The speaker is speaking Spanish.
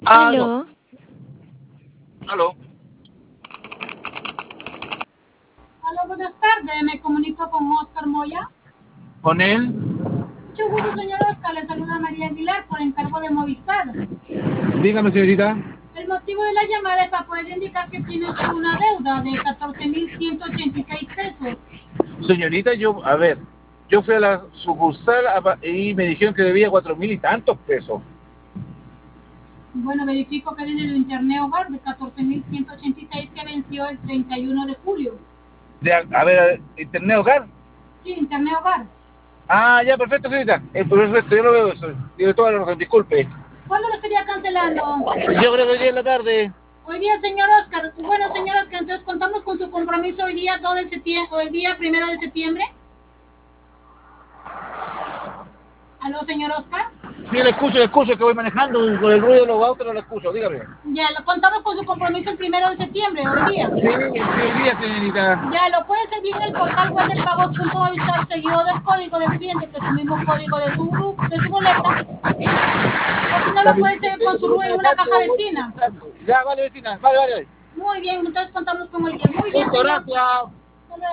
Aló, Aló, aló. Hola, buenas tardes. Me comunico con Oscar Moya. ¿Con él? Mucho gusto, señor Oscar. Le saluda María Aguilar por encargo de Movistar. Dígame, señorita. El motivo de la llamada es para poder indicar que tiene usted una deuda de 14.186 pesos. Señorita, a ver, yo fui a la sucursal y me dijeron que debía 4.000 y tantos pesos. Bueno, verifico que viene el Internet Hogar de 14.186 que venció el 31 de julio. A ver, ¿internet hogar? Sí, Internet Hogar. Ah, ya, perfecto, señorita. Perfecto, yo lo veo eso. Tiene toda la razón, disculpe. ¿Cuándo lo estaría cancelando? Yo creo que hoy día en la tarde. Hoy día, señor Oscar. Bueno, señor Oscar, entonces contamos con su compromiso hoy día 2 de septiembre, hoy día 1 de septiembre. ¿Aló, señor Oscar? Sí, le escucho, que voy manejando con el ruido de los autos, no lo escucho, dígame. Ya, lo contamos con su compromiso el 1 de septiembre, hoy día. Sí, hoy día, señorita. Ya, lo puede servir en el portal web de pagos.movistar seguido del código del cliente, que es el mismo código de su boleta, o si no lo puede hacer con su RUE en una caja vecina. Ya, vale, vecina, vale, vale. Muy bien, entonces contamos con hoy día. Muy bien, Listo, señor. gracias.